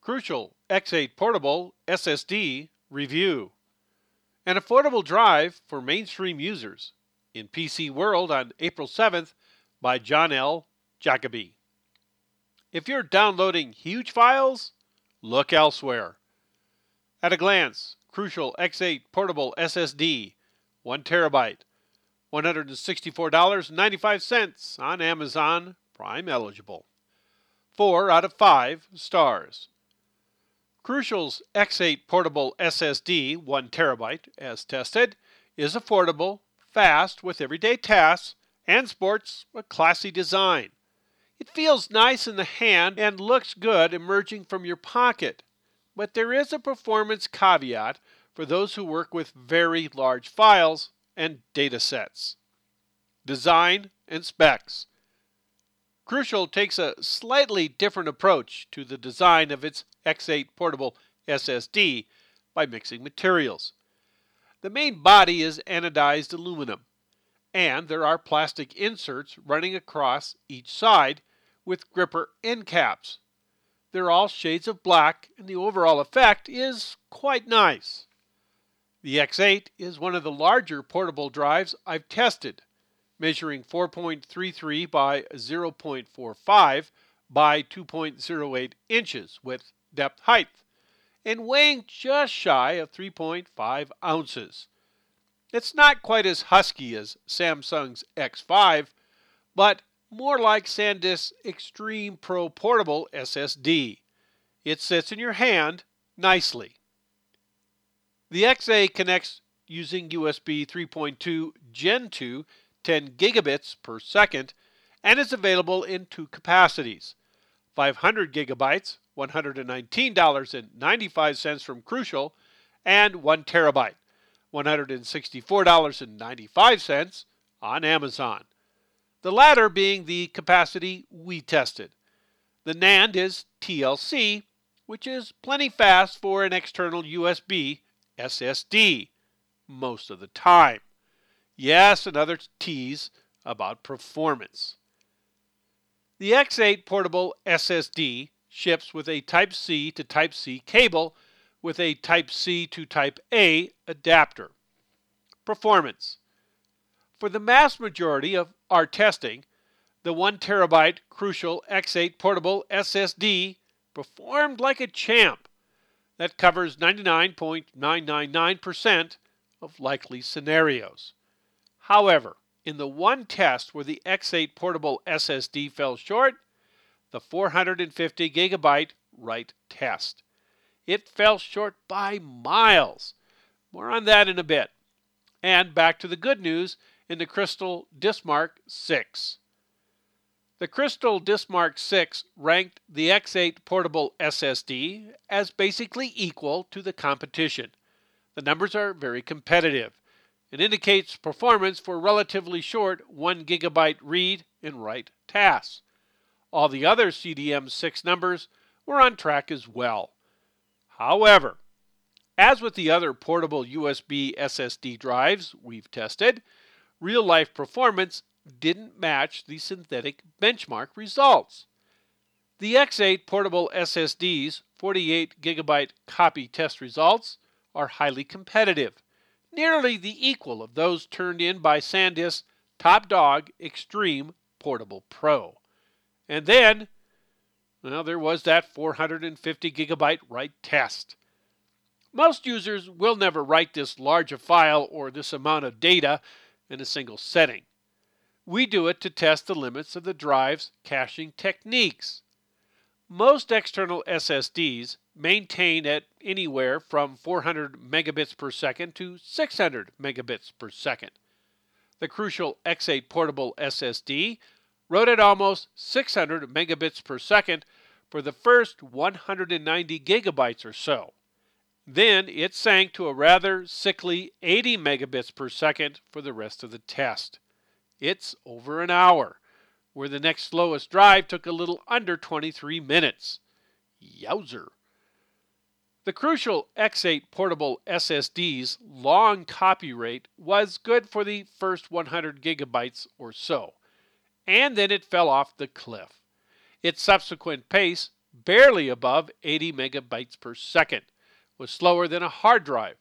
Crucial X8 Portable SSD Review. An affordable drive for mainstream users in PC World on April 7th by John L. Jacoby. If you're downloading huge files, look elsewhere. At a glance, Crucial X8 Portable SSD, 1 terabyte, $164.95 on Amazon Prime eligible. 4 out of 5 stars. Crucial's X8 Portable SSD, 1 terabyte, as tested, is affordable, fast with everyday tasks, and sports a classy design. It feels nice in the hand and looks good emerging from your pocket. But there is a performance caveat for those who work with very large files and data sets. Design and specs. Crucial takes a slightly different approach to the design of its X8 Portable SSD by mixing materials. The main body is anodized aluminum, and there are plastic inserts running across each side with gripper end caps. They're all shades of black, and the overall effect is quite nice. The X8 is one of the larger portable drives I've tested, measuring 4.33 by 0.45 by 2.08 inches with depth height, and weighing just shy of 3.5 ounces. It's not quite as husky as Samsung's X5, but more like SanDisk's Extreme Pro Portable SSD. It sits in your hand nicely. The XA connects using USB 3.2 Gen 2 10 gigabits per second and is available in 2 capacities. 500 gigabytes, $119.95 from Crucial, and 1 terabyte, $164.95 on Amazon. The latter being the capacity we tested. The NAND is TLC, which is plenty fast for an external USB SSD most of the time. Yes, another tease about performance. The X8 Portable SSD ships with a Type-C to Type-C cable with a Type-C to Type-A adapter. Performance. For the mass majority of our testing, the 1 terabyte Crucial X8 Portable SSD performed like a champ. That covers 99.999% of likely scenarios. However, in the one test where the X8 Portable SSD fell short, the 450 gigabyte write test. It fell short by miles. More on that in a bit. And back to the good news in the Crystal Dismark 6. The Crystal Dismark 6 ranked the X8 Portable SSD as basically equal to the competition. The numbers are very competitive. It indicates performance for relatively short 1 gigabyte read and write tasks. All the other CDM6 numbers were on track as well. However, as with the other portable USB SSD drives we've tested, real-life performance didn't match the synthetic benchmark results. The X8 Portable SSD's 48 gigabyte copy test results are highly competitive, nearly the equal of those turned in by SanDisk's Top Dog Extreme Portable Pro. And then, there was that 450 gigabyte write test. Most users will never write this large a file or this amount of data in a single setting. We do it to test the limits of the drive's caching techniques. Most external SSDs maintain at anywhere from 400 megabits per second to 600 megabits per second. The Crucial X8 Portable SSD wrote at almost 600 megabits per second for the first 190 gigabytes or so. Then it sank to a rather sickly 80 megabits per second for the rest of the test. It's over an hour, where the next slowest drive took a little under 23 minutes. Yowzer. The Crucial X8 Portable SSD's long copy rate was good for the first 100 gigabytes or so, and then it fell off the cliff. Its subsequent pace barely above 80 megabytes per second, was slower than a hard drive.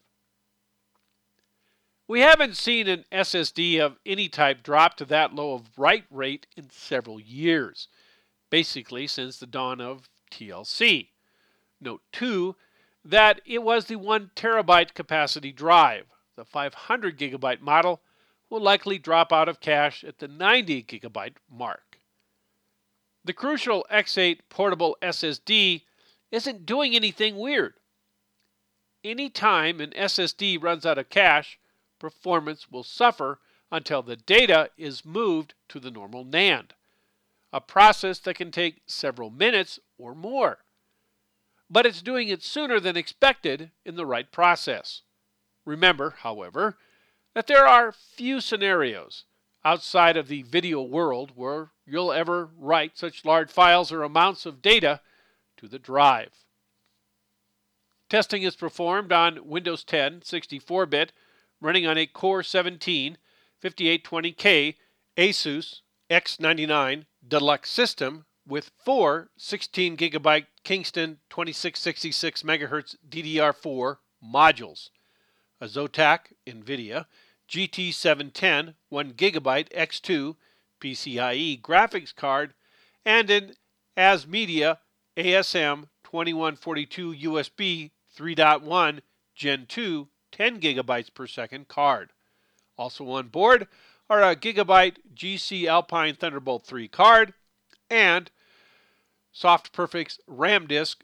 We haven't seen an SSD of any type drop to that low of write rate in several years, basically since the dawn of TLC. Note too that it was the 1 terabyte capacity drive. The 500 gigabyte model will likely drop out of cache at the 90 gigabyte mark. The Crucial X8 portable SSD isn't doing anything weird. Anytime an SSD runs out of cache, performance will suffer until the data is moved to the normal NAND, a process that can take several minutes or more. But it's doing it sooner than expected in the write process. Remember, however, that there are few scenarios outside of the video world where you'll ever write such large files or amounts of data to the drive. Testing is performed on Windows 10 64-bit running on a Core 17 5820K Asus X99 Deluxe system with 4 16GB Kingston 2666 MHz DDR4 modules, a Zotac NVIDIA GT710 1GB X2 PCIe graphics card, and an ASMedia ASM 2142 USB 3.1 Gen 2 10 gigabytes per second card. Also on board are a Gigabyte GC Alpine Thunderbolt 3 card and SoftPerfect's RAM disk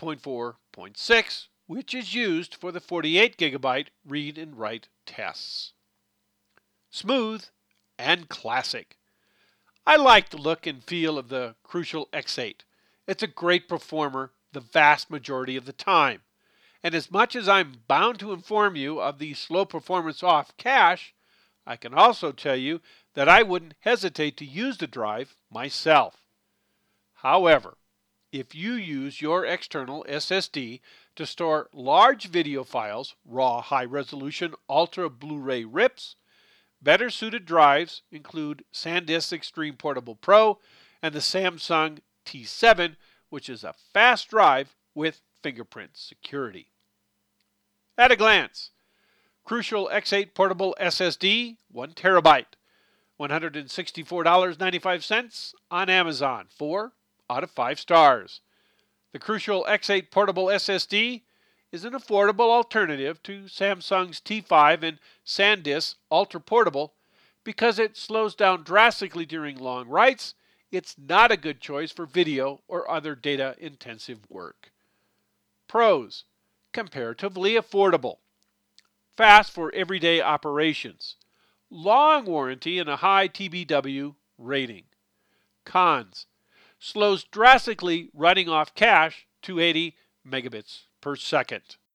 3.4.6, which is used for the 48 gigabyte read and write tests. Smooth and classic. I like the look and feel of the Crucial X8. It's a great performer the vast majority of the time. And as much as I'm bound to inform you of the slow performance off cache, I can also tell you that I wouldn't hesitate to use the drive myself. However, if you use your external SSD to store large video files, raw high-resolution Ultra Blu-ray rips, better suited drives include SanDisk Extreme Portable Pro and the Samsung T7, which is a fast drive with fingerprint security. At a glance, Crucial X8 portable SSD, 1 terabyte, $164.95 on Amazon, 4 out of 5 stars. The Crucial X8 portable SSD is an affordable alternative to Samsung's T5 and SanDisk Ultra Portable. Because it slows down drastically during long writes, it's not a good choice for video or other data-intensive work. Pros: comparatively affordable, fast for everyday operations, long warranty and a high TBW rating. Cons: slows drastically running off cache to 80 megabits per second.